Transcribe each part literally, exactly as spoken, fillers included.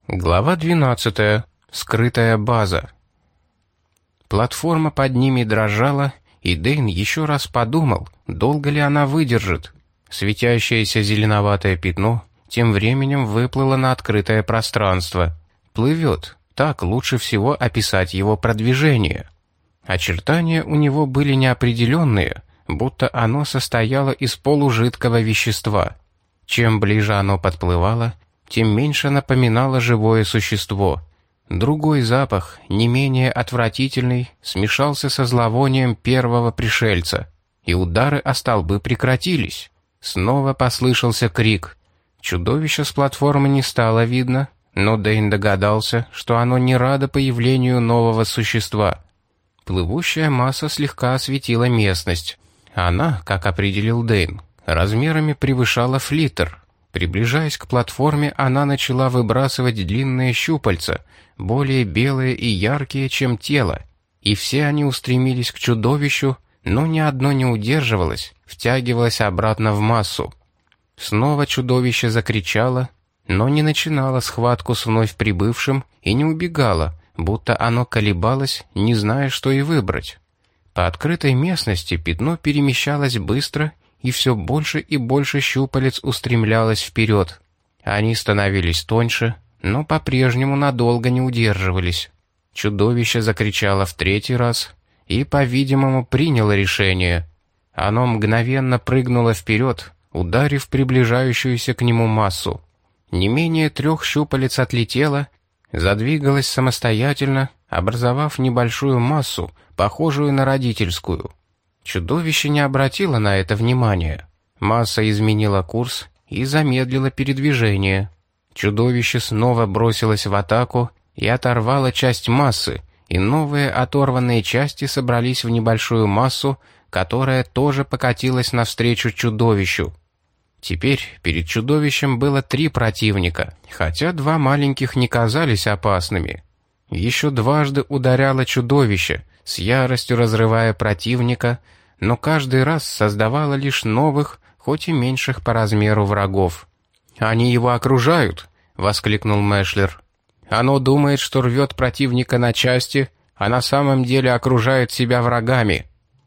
Глава двенадцатая. Скрытая база. Платформа под ними дрожала, и Дэйн еще раз подумал, долго ли она выдержит. Светящееся зеленоватое пятно тем временем выплыло на открытое пространство. Плывет, так лучше всего описать его продвижение. Очертания у него были неопределенные, будто оно состояло из полужидкого вещества. Чем ближе оно подплывало, тем меньше напоминало живое существо. Другой запах, не менее отвратительный, смешался со зловонием первого пришельца, и удары о столбы прекратились. Снова послышался крик. Чудовище с платформы не стало видно, но Дэйн догадался, что оно не радо появлению нового существа. Плывущая масса слегка осветила местность. Она, как определил Дэйн, размерами превышала флиттер. Приближаясь к платформе, она начала выбрасывать длинные щупальца, более белые и яркие, чем тело, и все они устремились к чудовищу, но ни одно не удерживалось, втягивалось обратно в массу. Снова чудовище закричало, но не начинало схватку с вновь прибывшим и не убегало, будто оно колебалось, не зная, что и выбрать. По открытой местности пятно перемещалось быстро, и все больше и больше щупалец устремлялось вперед. Они становились тоньше, но по-прежнему надолго не удерживались. Чудовище закричало в третий раз и, по-видимому, приняло решение. Оно мгновенно прыгнуло вперед, ударив приближающуюся к нему массу. Не менее трех щупалец отлетело, задвигалось самостоятельно, образовав небольшую массу, похожую на родительскую. Чудовище не обратило на это внимания. Масса изменила курс и замедлила передвижение. Чудовище снова бросилось в атаку и оторвало часть массы, и новые оторванные части собрались в небольшую массу, которая тоже покатилась навстречу чудовищу. Теперь перед чудовищем было три противника, хотя два маленьких не казались опасными. Еще дважды ударяло чудовище, с яростью разрывая противника, но каждый раз создавало лишь новых, хоть и меньших по размеру врагов. «Они его окружают!» — воскликнул Мэшлер. «Оно думает, что рвет противника на части, а на самом деле окружает себя врагами».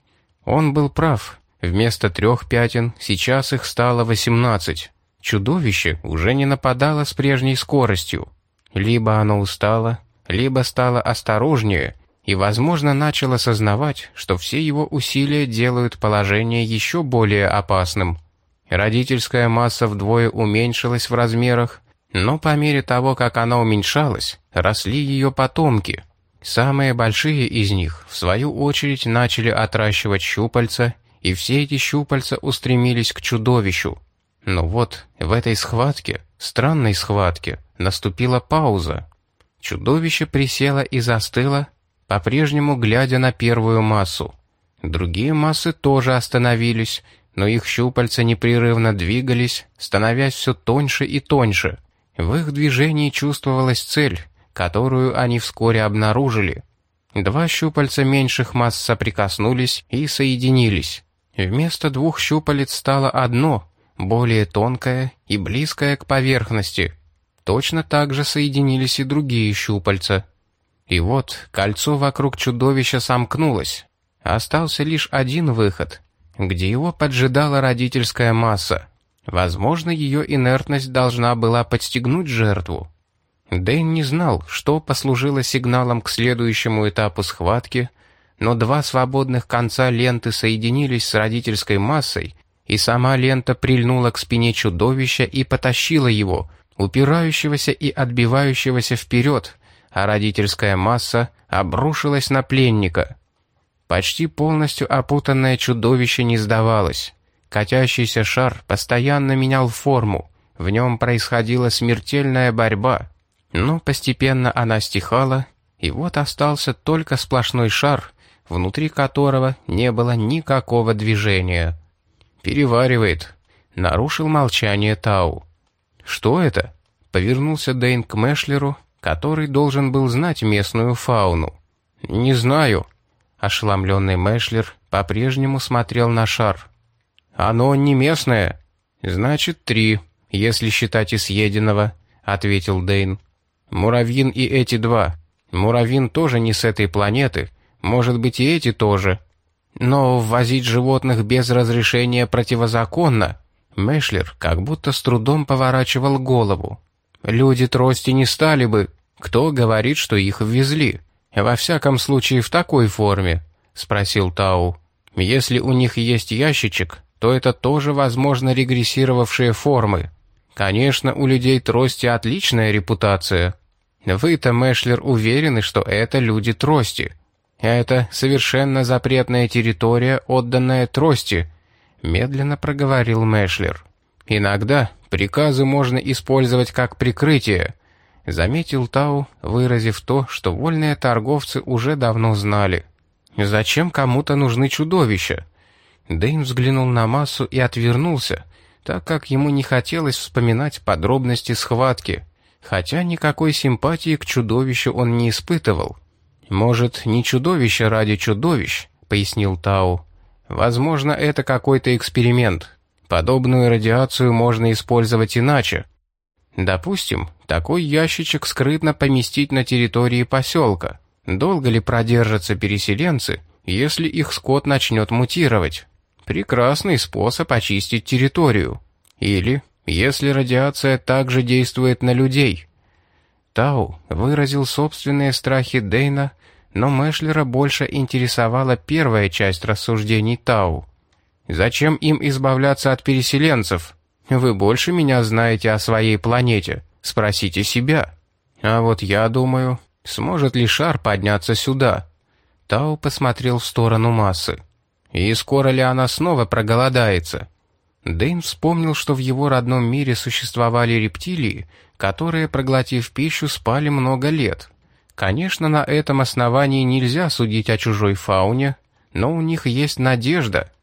Он был прав. Вместо трех пятен сейчас их стало восемнадцать. Чудовище уже не нападало с прежней скоростью. Либо оно устало, либо стало осторожнее и, возможно, начал осознавать, что все его усилия делают положение еще более опасным. Родительская масса вдвое уменьшилась в размерах, но по мере того, как она уменьшалась, росли ее потомки. Самые большие из них, в свою очередь, начали отращивать щупальца, и все эти щупальца устремились к чудовищу. Но вот в этой схватке, странной схватке, наступила пауза. Чудовище присело и застыло, по-прежнему глядя на первую массу. Другие массы тоже остановились, но их щупальца непрерывно двигались, становясь все тоньше и тоньше. В их движении чувствовалась цель, которую они вскоре обнаружили. Два щупальца меньших масс соприкоснулись и соединились. Вместо двух щупалец стало одно, более тонкое и близкое к поверхности. Точно так же соединились и другие щупальца. И вот кольцо вокруг чудовища сомкнулось. Остался лишь один выход, где его поджидала родительская масса. Возможно, ее инертность должна была подстегнуть жертву. Дэйн не знал, что послужило сигналом к следующему этапу схватки, но два свободных конца ленты соединились с родительской массой, и сама лента прильнула к спине чудовища и потащила его, упирающегося и отбивающегося вперед, а родительская масса обрушилась на пленника. Почти полностью опутанное чудовище не сдавалось. Катящийся шар постоянно менял форму, в нем происходила смертельная борьба, но постепенно она стихала, и вот остался только сплошной шар, внутри которого не было никакого движения. «Переваривает», — нарушил молчание Тау. «Что это?» — повернулся Дэйн к Мэшлеру, который должен был знать местную фауну. «Не знаю». Ошеломленный Мэшлер по-прежнему смотрел на шар. «Оно не местное». «Значит, три, если считать и съеденного», — ответил Дэйн. Муравьин и эти два. Муравьин тоже не с этой планеты. Может быть, и эти тоже. Но ввозить животных без разрешения противозаконно. Мэшлер как будто с трудом поворачивал голову. Люди трости не стали бы. Кто говорит, что их ввезли? Во всяком случае, в такой форме, спросил Тау. Если у них есть ящичек, то это тоже, возможно, регрессировавшие формы. Конечно, у людей трости отличная репутация. Вы-то, Мэшлер, уверены, что это люди трости. Это совершенно запретная территория, отданная трости, медленно проговорил Мэшлер. Иногда приказы можно использовать как прикрытие, заметил Тау, выразив то, что вольные торговцы уже давно знали. Зачем кому-то нужны чудовища? Дэйн взглянул на массу и отвернулся, так как ему не хотелось вспоминать подробности схватки, хотя никакой симпатии к чудовищу он не испытывал. «Может, не чудовище ради чудовищ», — пояснил Тау. «Возможно, это какой-то эксперимент. Подобную радиацию можно использовать иначе. Допустим, такой ящичек скрытно поместить на территории поселка. Долго ли продержатся переселенцы, если их скот начнет мутировать? Прекрасный способ очистить территорию. Или, если радиация также действует на людей». Тау выразил собственные страхи Дэйна, но Мэшлера больше интересовала первая часть рассуждений Тау. «Зачем им избавляться от переселенцев? Вы больше меня знаете о своей планете. Спросите себя. А вот я думаю, сможет ли шар подняться сюда?» Тау посмотрел в сторону массы. «И скоро ли она снова проголодается?» Дэйн вспомнил, что в его родном мире существовали рептилии, которые, проглотив пищу, спали много лет. Конечно, на этом основании нельзя судить о чужой фауне, но у них есть надежда.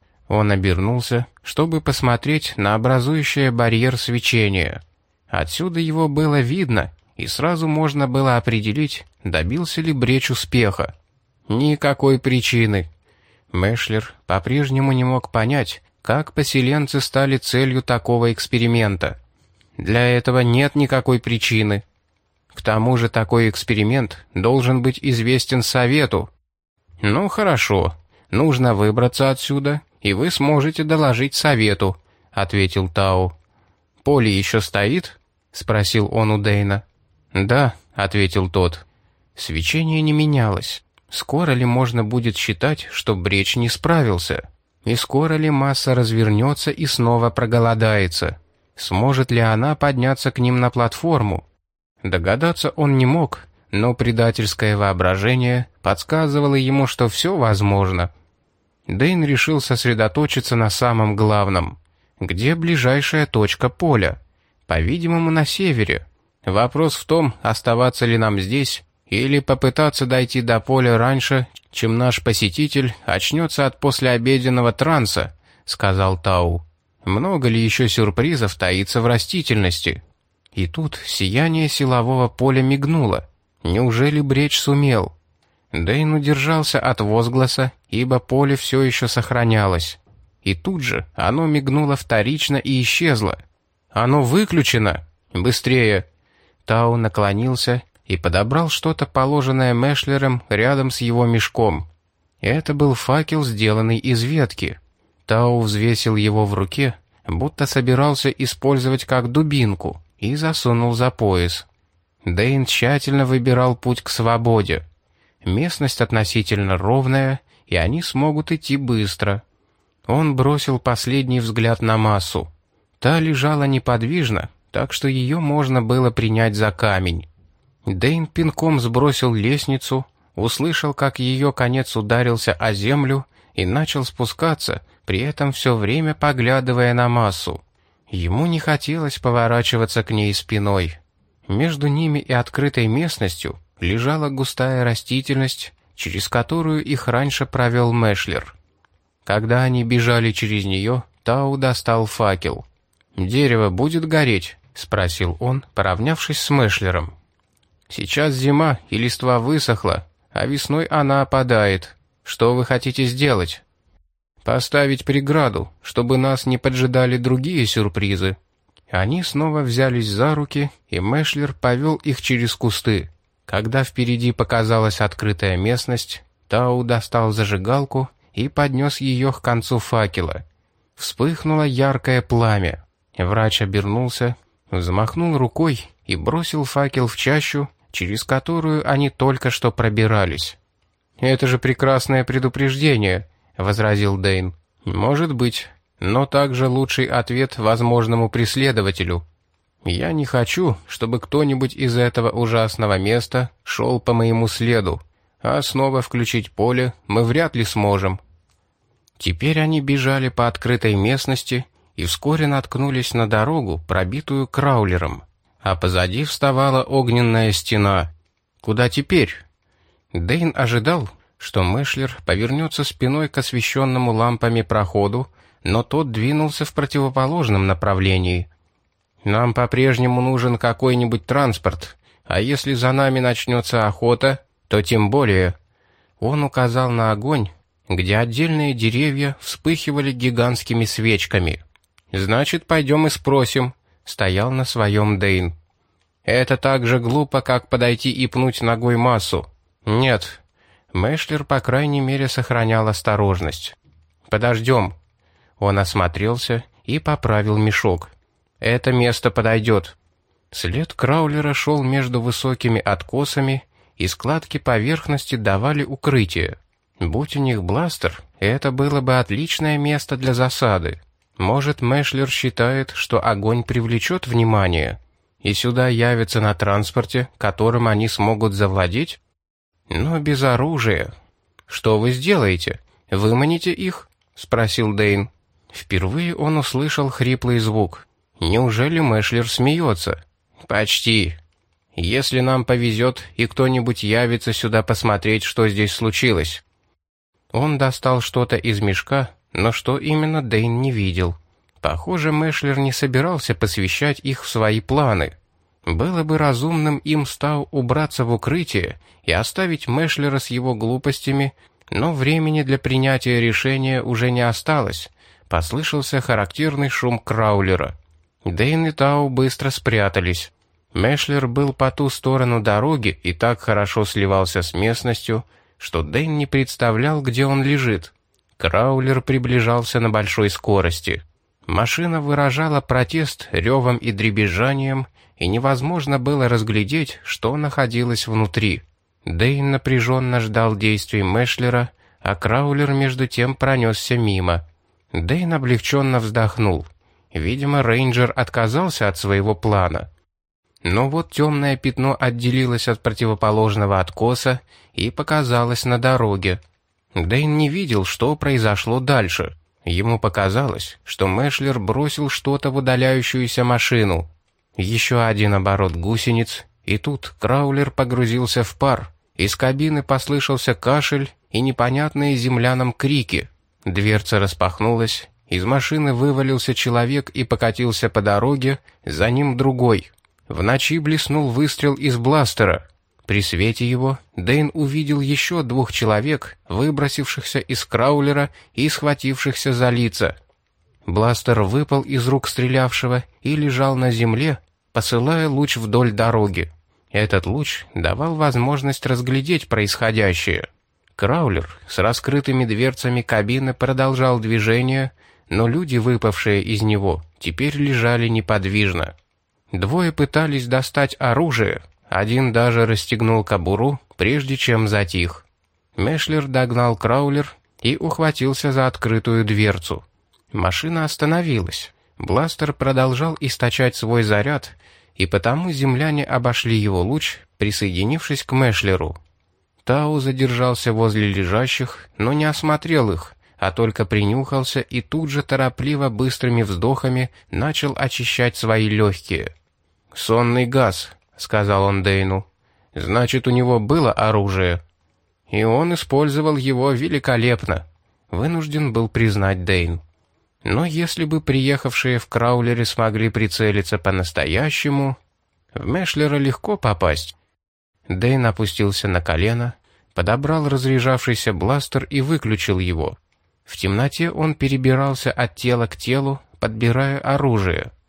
Он обернулся, чтобы посмотреть на образующее барьер свечение. Отсюда его было видно, и сразу можно было определить, добился ли Бреч успеха. Никакой причины. Мэшлер по-прежнему не мог понять, как поселенцы стали целью такого эксперимента. Для этого нет никакой причины. К тому же такой эксперимент должен быть известен Совету. Ну хорошо, нужно выбраться отсюда, и вы сможете доложить Совету, ответил Тау. «Поле еще стоит?» — спросил он у Дэйна. «Да», — ответил тот. Свечение не менялось. Скоро ли можно будет считать, что Бреч не справился? И скоро ли масса развернется и снова проголодается? Сможет ли она подняться к ним на платформу? Догадаться он не мог, но предательское воображение подсказывало ему, что все возможно. Дэйн решил сосредоточиться на самом главном. Где ближайшая точка поля? По-видимому, на севере. Вопрос в том, оставаться ли нам здесь, или попытаться дойти до поля раньше, чем наш посетитель очнется от послеобеденного транса, сказал Тау. Много ли еще сюрпризов таится в растительности? И тут сияние силового поля мигнуло. Неужели Бреч сумел? Дэйн удержался от возгласа, ибо поле все еще сохранялось. И тут же оно мигнуло вторично и исчезло. «Оно выключено! Быстрее!» Тау наклонился и подобрал что-то, положенное Мэшлером рядом с его мешком. Это был факел, сделанный из ветки. Тау взвесил его в руке, будто собирался использовать как дубинку, и засунул за пояс. Дэйн тщательно выбирал путь к свободе. Местность относительно ровная, и они смогут идти быстро. Он бросил последний взгляд на массу. Та лежала неподвижно, так что ее можно было принять за камень. Дэйн пинком сбросил лестницу, услышал, как ее конец ударился о землю и начал спускаться, при этом все время поглядывая на массу. Ему не хотелось поворачиваться к ней спиной. Между ними и открытой местностью лежала густая растительность, через которую их раньше провел Мэшлер. Когда они бежали через нее, Тау достал факел. «Дерево будет гореть?» — спросил он, поравнявшись с Мэшлером. «Сейчас зима, и листва высохла, а весной она опадает. Что вы хотите сделать?» «Поставить преграду, чтобы нас не поджидали другие сюрпризы». Они снова взялись за руки, и Мэшлер повел их через кусты. Когда впереди показалась открытая местность, Тау достал зажигалку и поднес ее к концу факела. Вспыхнуло яркое пламя. Врач обернулся, взмахнул рукой и бросил факел в чащу, через которую они только что пробирались. «Это же прекрасное предупреждение», — возразил Дэйн. «Может быть, но также лучший ответ возможному преследователю. Я не хочу, чтобы кто-нибудь из этого ужасного места шел по моему следу, а снова включить поле мы вряд ли сможем». Теперь они бежали по открытой местности и вскоре наткнулись на дорогу, пробитую краулером, а позади вставала огненная стена. Куда теперь? Дэйн ожидал, что Мэшлер повернется спиной к освещенному лампами проходу, но тот двинулся в противоположном направлении. «Нам по-прежнему нужен какой-нибудь транспорт, а если за нами начнется охота, то тем более». Он указал на огонь, где отдельные деревья вспыхивали гигантскими свечками. «Значит, пойдем и спросим», — стоял на своем Дэйн. «Это так же глупо, как подойти и пнуть ногой массу». «Нет». Мэшлер, по крайней мере, сохранял осторожность. «Подождем». Он осмотрелся и поправил мешок. «Это место подойдет». След краулера шел между высокими откосами, и складки поверхности давали укрытие. Будь у них бластер, это было бы отличное место для засады. Может, Мэшлер считает, что огонь привлечет внимание, и сюда явятся на транспорте, которым они смогут завладеть? Но без оружия. «Что вы сделаете? Выманите их?» — спросил Дэйн. Впервые он услышал хриплый звук. Неужели Мэшлер смеется? «Почти. Если нам повезет, и кто-нибудь явится сюда посмотреть, что здесь случилось». Он достал что-то из мешка, но что именно Дэйн не видел. Похоже, Мэшлер не собирался посвящать их в свои планы. Было бы разумным им стал убраться в укрытие и оставить Мэшлера с его глупостями, но времени для принятия решения уже не осталось. Послышался характерный шум краулера. Дэйн и Тау быстро спрятались. Мэшлер был по ту сторону дороги и так хорошо сливался с местностью, что Дэйн не представлял, где он лежит. Краулер приближался на большой скорости. Машина выражала протест ревом и дребезжанием, и невозможно было разглядеть, что находилось внутри. Дэйн напряженно ждал действий Мэшлера, а краулер между тем пронесся мимо. Дэйн облегченно вздохнул. Видимо, рейнджер отказался от своего плана. Но вот темное пятно отделилось от противоположного откоса и показалось на дороге. Дэйн не видел, что произошло дальше. Ему показалось, что Мэшлер бросил что-то в удаляющуюся машину. Еще один оборот гусениц, и тут краулер погрузился в пар. Из кабины послышался кашель и непонятные землянам крики. Дверца распахнулась, из машины вывалился человек и покатился по дороге, за ним другой. В ночи блеснул выстрел из бластера. При свете его Дэйн увидел еще двух человек, выбросившихся из краулера и схватившихся за лица. Бластер выпал из рук стрелявшего и лежал на земле, посылая луч вдоль дороги. Этот луч давал возможность разглядеть происходящее. Краулер с раскрытыми дверцами кабины продолжал движение, но люди, выпавшие из него, теперь лежали неподвижно. Двое пытались достать оружие, один даже расстегнул кобуру, прежде чем затих. Мэшлер догнал краулер и ухватился за открытую дверцу. Машина остановилась. Бластер продолжал источать свой заряд, и потому земляне обошли его луч, присоединившись к Мэшлеру. Тау задержался возле лежащих, но не осмотрел их, а только принюхался и тут же торопливо быстрыми вздохами начал очищать свои легкие. «Сонный газ», — сказал он Дэйну. «Значит, у него было оружие». «И он использовал его великолепно», — вынужден был признать Дэйн. Но если бы приехавшие в краулере смогли прицелиться по-настоящему, в Мэшлера легко попасть. Дэйн опустился на колено, подобрал разряжавшийся бластер и выключил его. В темноте он перебирался от тела к телу, подбирая оружие.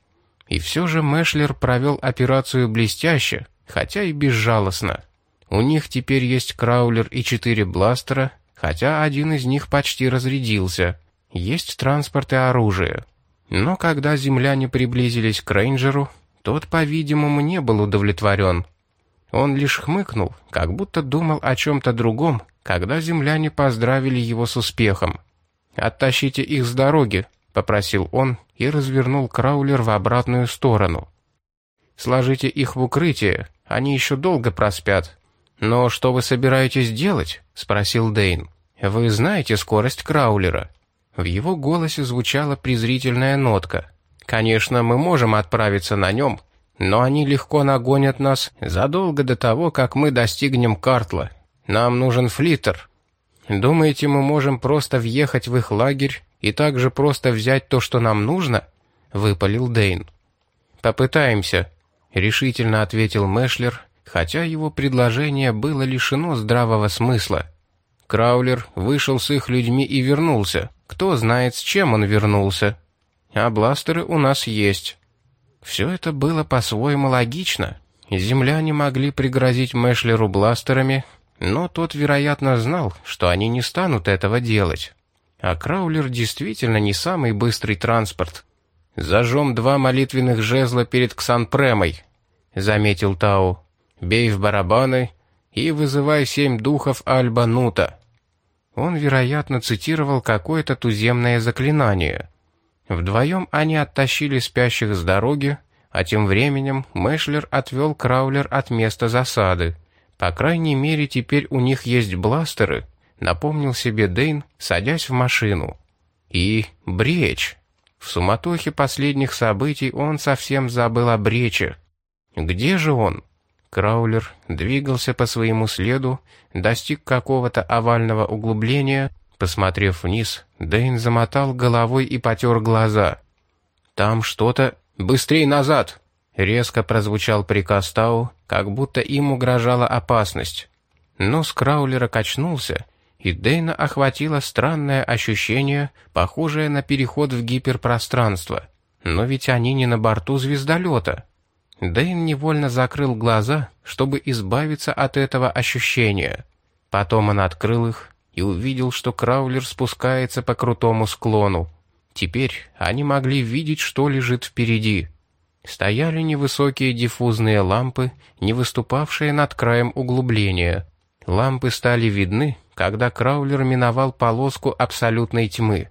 И все же Мэшлер провел операцию блестяще, хотя и безжалостно. У них теперь есть краулер и четыре бластера, хотя один из них почти разрядился. Есть транспорт и оружие. Но когда земляне приблизились к рейнджеру, тот, по-видимому, не был удовлетворен. Он лишь хмыкнул, как будто думал о чем-то другом, когда земляне поздравили его с успехом. «Оттащите их с дороги», — попросил он и развернул краулер в обратную сторону. «Сложите их в укрытие, они еще долго проспят». «Но что вы собираетесь делать?» — спросил Дэйн. «Вы знаете скорость краулера?» В его голосе звучала презрительная нотка. «Конечно, мы можем отправиться на нем, но они легко нагонят нас задолго до того, как мы достигнем Картла. Нам нужен флиттер. Думаете, мы можем просто въехать в их лагерь и также просто взять то, что нам нужно?» — выпалил Дэйн. «Попытаемся», — решительно ответил Мэшлер, хотя его предложение было лишено здравого смысла. Краулер вышел с их людьми и вернулся. Кто знает, с чем он вернулся. А бластеры у нас есть. Все это было по-своему логично. Земляне могли пригрозить Мэшлеру бластерами, но тот, вероятно, знал, что они не станут этого делать. А краулер действительно не самый быстрый транспорт. «Зажжем два молитвенных жезла перед Ксанпремой», — заметил Тау. «Бей в барабаны и вызывай семь духов Альба-Нута». Он, вероятно, цитировал какое-то туземное заклинание. Вдвоем они оттащили спящих с дороги, а тем временем Мэшлер отвел краулер от места засады. По крайней мере, теперь у них есть бластеры, напомнил себе Дэйн, садясь в машину. И бречь. В суматохе последних событий он совсем забыл о брече. Где же он? Краулер двигался по своему следу, достиг какого-то овального углубления. Посмотрев вниз, Дэйн замотал головой и потер глаза. «Там что-то... Быстрей назад!» Резко прозвучал приказ Тау, как будто им угрожала опасность. Нос краулера качнулся, и Дэйна охватило странное ощущение, похожее на переход в гиперпространство. Но ведь они не на борту звездолета. Дэйн невольно закрыл глаза, чтобы избавиться от этого ощущения. Потом он открыл их и увидел, что краулер спускается по крутому склону. Теперь они могли видеть, что лежит впереди. Стояли невысокие диффузные лампы, не выступавшие над краем углубления. Лампы стали видны, когда краулер миновал полоску абсолютной тьмы.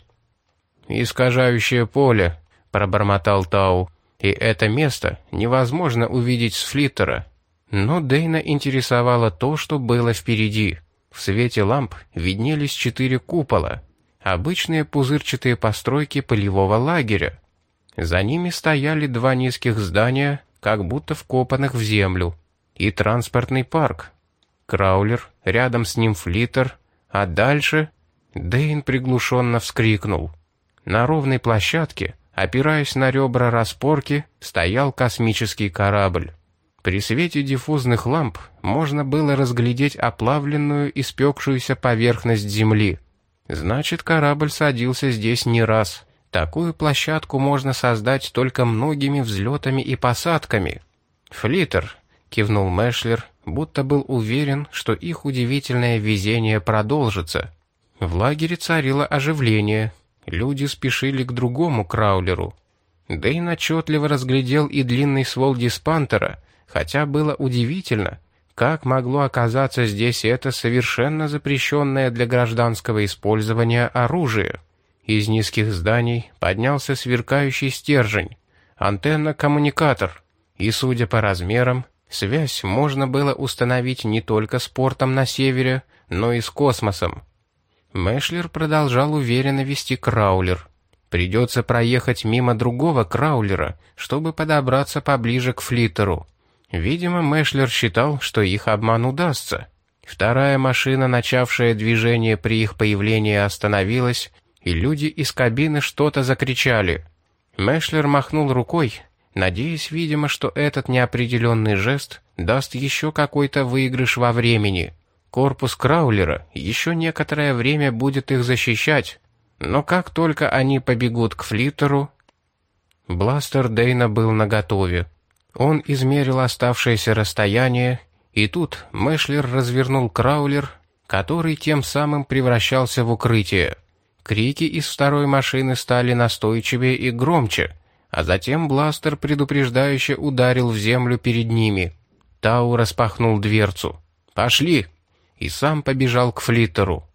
«Искажающее поле», — пробормотал Тау. И это место невозможно увидеть с флиттера. Но Дэйна интересовало то, что было впереди. В свете ламп виднелись четыре купола, обычные пузырчатые постройки полевого лагеря. За ними стояли два низких здания, как будто вкопанных в землю, и транспортный парк. Краулер, рядом с ним флиттер, а дальше... Дэйн приглушенно вскрикнул. На ровной площадке, опираясь на ребра распорки, стоял космический корабль. При свете диффузных ламп можно было разглядеть оплавленную, испекшуюся поверхность Земли. Значит, корабль садился здесь не раз. Такую площадку можно создать только многими взлетами и посадками. «Флиттер», — кивнул Мэшлер, будто был уверен, что их удивительное везение продолжится. В лагере царило оживление. Люди спешили к другому краулеру. Дэйн отчетливо разглядел и длинный ствол диспантера, хотя было удивительно, как могло оказаться здесь это совершенно запрещенное для гражданского использования оружие. Из низких зданий поднялся сверкающий стержень, антенна-коммуникатор, и, судя по размерам, связь можно было установить не только с портом на севере, но и с космосом. Мэшлер продолжал уверенно вести краулер. Придется проехать мимо другого краулера, чтобы подобраться поближе к флиттеру. Видимо, Мэшлер считал, что их обман удастся. Вторая машина, начавшая движение при их появлении, остановилась, и люди из кабины что-то закричали. Мэшлер махнул рукой, надеясь, видимо, что этот неопределенный жест даст еще какой-то выигрыш во времени. Корпус краулера еще некоторое время будет их защищать, но как только они побегут к флиттеру... Бластер Дэйна был наготове. Он измерил оставшееся расстояние, и тут Мэшлер развернул краулер, который тем самым превращался в укрытие. Крики из второй машины стали настойчивее и громче, а затем бластер предупреждающе ударил в землю перед ними. Тау распахнул дверцу. «Пошли!» и сам побежал к флиттеру.